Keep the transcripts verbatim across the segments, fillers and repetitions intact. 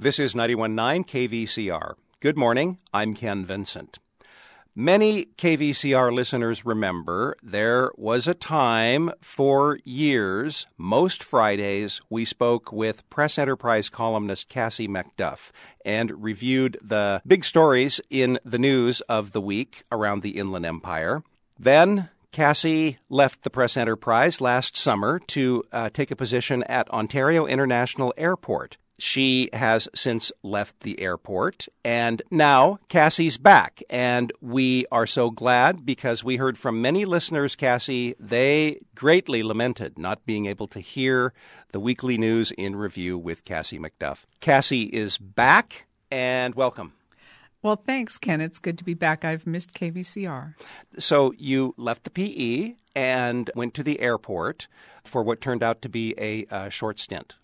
This is ninety-one point nine K V C R. Good morning. I'm Ken Vincent. Many K V C R listeners remember there was a time for years, most Fridays, we spoke with Press Enterprise columnist Cassie McDuff and reviewed the big stories in the news of the week around the Inland Empire. Then Cassie left the Press Enterprise last summer to uh, take a position at Ontario International Airport. She has since left the airport, and now Cassie's back, and we are so glad because we heard from many listeners, Cassie, they greatly lamented not being able to hear the weekly news in review with Cassie McDuff. Cassie is back, and welcome. Well, thanks, Ken. It's good to be back. I've missed K V C R. So you left the P E and went to the airport for what turned out to be a uh, short stint.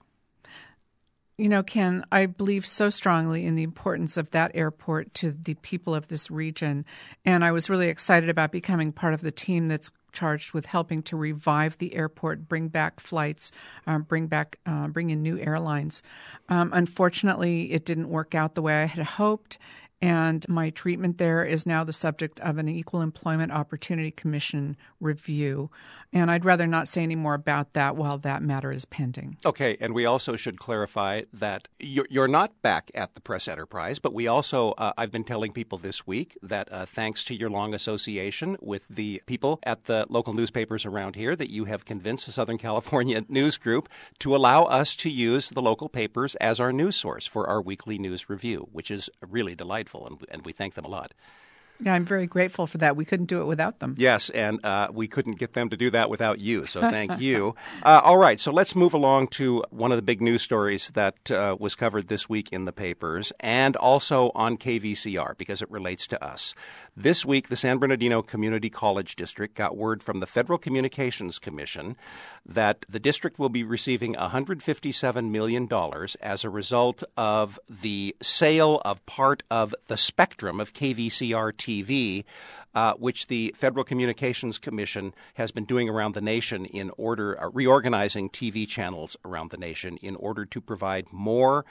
You know, Ken, I believe so strongly in the importance of that airport to the people of this region, and I was really excited about becoming part of the team that's charged with helping to revive the airport, bring back flights, um, bring back, uh, bring in new airlines. Um, unfortunately, it didn't work out the way I had hoped, and my treatment there is now the subject of an Equal Employment Opportunity Commission review. And I'd rather not say any more about that while that matter is pending. Okay, and we also should clarify that you're not back at the Press Enterprise, but we also, uh, I've been telling people this week that uh, thanks to your long association with the people at the local newspapers around here, that you have convinced the Southern California News Group to allow us to use the local papers as our news source for our weekly news review, which is really delightful, and, and we thank them a lot. Yeah, I'm very grateful for that. We couldn't do it without them. Yes, and uh, we couldn't get them to do that without you, so thank you. Uh, all right, so let's move along to one of the big news stories that uh, was covered this week in the papers and also on K V C R because it relates to us. This week, the San Bernardino Community College District got word from the Federal Communications Commission that the district will be receiving one hundred fifty-seven million dollars as a result of the sale of part of the spectrum of K V C R T V, uh, which the Federal Communications Commission has been doing around the nation in order, uh, reorganizing T V channels around the nation in order to provide more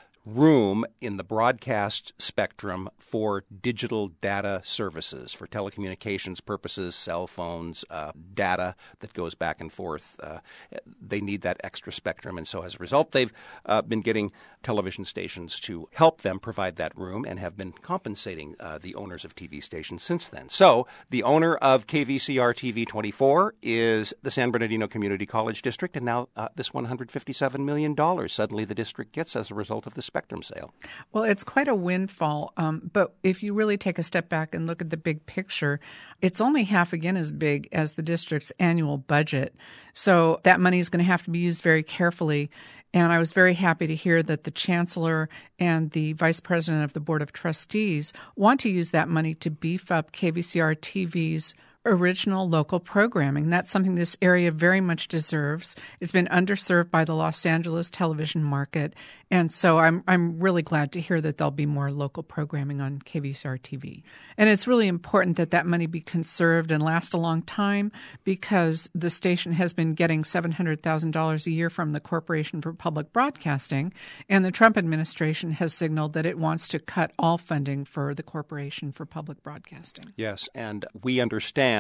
room in the broadcast spectrum for digital data services, for telecommunications purposes, cell phones, uh, data that goes back and forth. Uh, they need that extra spectrum. And so as a result, they've uh, been getting television stations to help them provide that room and have been compensating uh, the owners of T V stations since then. So the owner of K V C R T V twenty-four is the San Bernardino Community College District, and now uh, this one hundred fifty-seven million dollars suddenly the district gets as a result of this spectrum sale. Well, it's quite a windfall, um, but if you really take a step back and look at the big picture, it's only half again as big as the district's annual budget. So that money is going to have to be used very carefully. And I was very happy to hear that the chancellor and the vice president of the Board of Trustees want to use that money to beef up K V C R T V's original local programming. That's something this area very much deserves. It's been underserved by the Los Angeles television market, and so I'm I'm really glad to hear that there'll be more local programming on K V C R T V. And it's really important that that money be conserved and last a long time because the station has been getting seven hundred thousand dollars a year from the Corporation for Public Broadcasting, and the Trump administration has signaled that it wants to cut all funding for the Corporation for Public Broadcasting. Yes, and we understand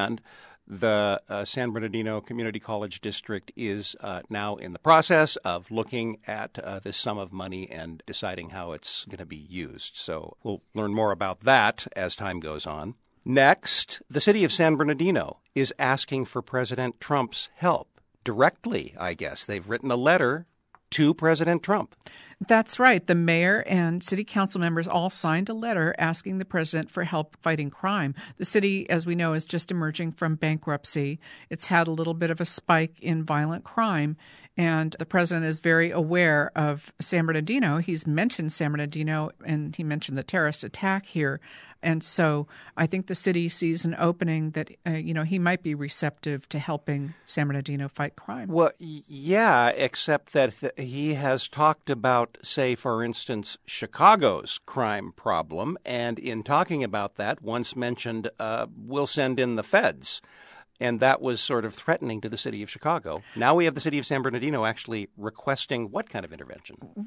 the uh, San Bernardino Community College District is uh, now in the process of looking at uh, this sum of money and deciding how it's going to be used. So we'll learn more about that as time goes on. Next, the city of San Bernardino is asking for President Trump's help directly, I guess. They've written a letter to President Trump. That's right. The mayor and city council members all signed a letter asking the president for help fighting crime. The city, as we know, is just emerging from bankruptcy. It's had a little bit of a spike in violent crime, and the president is very aware of San Bernardino. He's mentioned San Bernardino, and he mentioned the terrorist attack here. And so I think the city sees an opening that, uh, you know, he might be receptive to helping San Bernardino fight crime. Well, yeah, except that th- he has talked about, say, for instance, Chicago's crime problem. And in talking about that, once mentioned, uh, we'll send in the feds. And that was sort of threatening to the city of Chicago. Now we have the city of San Bernardino actually requesting what kind of intervention?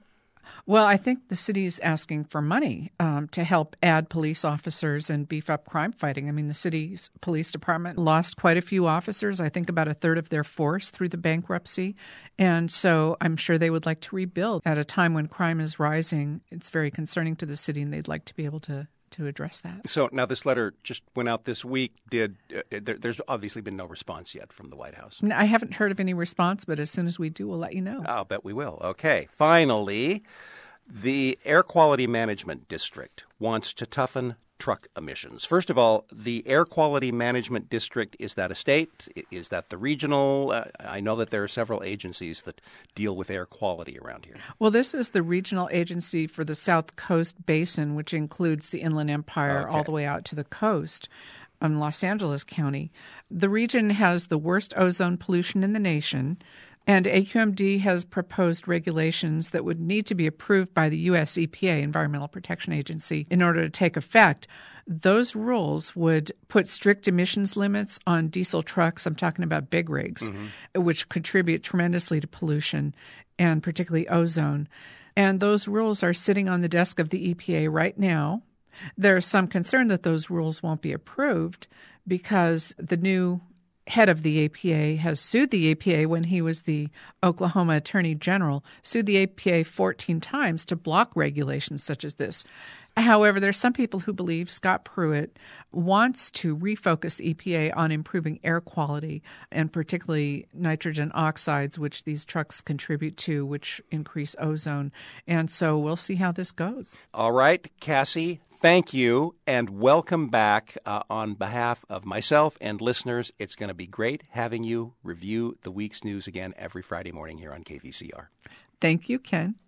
Well, I think the city's asking for money um, to help add police officers and beef up crime fighting. I mean, the city's police department lost quite a few officers, I think about a third of their force through the bankruptcy. And so I'm sure they would like to rebuild at a time when crime is rising. It's very concerning to the city, and they'd like to be able to to address that. So now this letter just went out this week. Did uh, there, there's obviously been no response yet from the White House. I haven't heard of any response, but as soon as we do, we'll let you know. I'll bet we will. Okay. Finally, the Air Quality Management District wants to toughen truck emissions. First of all, the Air Quality Management District, is that a state? Is that the regional? Uh, I know that there are several agencies that deal with air quality around here. Well, this is the regional agency for the South Coast Basin, which includes the Inland Empire Okay. all the way out to the coast in Los Angeles County. The region has the worst ozone pollution in the nation. And A Q M D has proposed regulations that would need to be approved by the U S E P A, Environmental Protection Agency, in order to take effect. Those rules would put strict emissions limits on diesel trucks. I'm talking about big rigs, mm-hmm. which contribute tremendously to pollution and particularly ozone. And those rules are sitting on the desk of the E P A right now. There's some concern that those rules won't be approved because the new head of the A P A has sued the A P A when he was the Oklahoma Attorney General, sued the A P A fourteen times to block regulations such as this. However, there's some people who believe Scott Pruitt wants to refocus the E P A on improving air quality and particularly nitrogen oxides, which these trucks contribute to, which increase ozone. And so we'll see how this goes. All right, Cassie, thank you and welcome back uh, on behalf of myself and listeners. It's going to be great having you review the week's news again every Friday morning here on K V C R. Thank you, Ken.